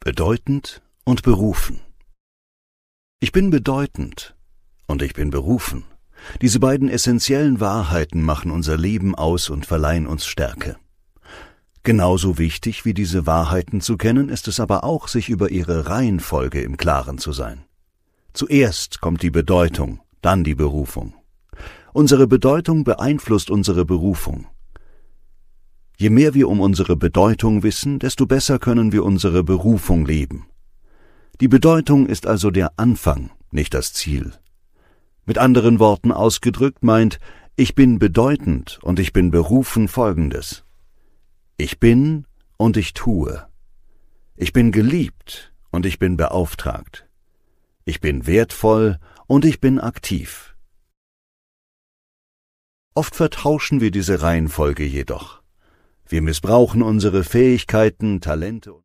Bedeutend und berufen. Ich bin bedeutend und ich bin berufen. Diese beiden essentiellen Wahrheiten machen unser Leben aus und verleihen uns Stärke. Genauso wichtig wie diese Wahrheiten zu kennen, ist es aber auch, sich über ihre Reihenfolge im Klaren zu sein. Zuerst kommt die Bedeutung, dann die Berufung. Unsere Bedeutung beeinflusst unsere Berufung. Je mehr wir um unsere Bedeutung wissen, desto besser können wir unsere Berufung leben. Die Bedeutung ist also der Anfang, nicht das Ziel. Mit anderen Worten ausgedrückt meint, ich bin bedeutend und ich bin berufen Folgendes: Ich bin und ich tue. Ich bin geliebt und ich bin beauftragt. Ich bin wertvoll und ich bin aktiv. Oft vertauschen wir diese Reihenfolge jedoch. Wir missbrauchen unsere Fähigkeiten, Talente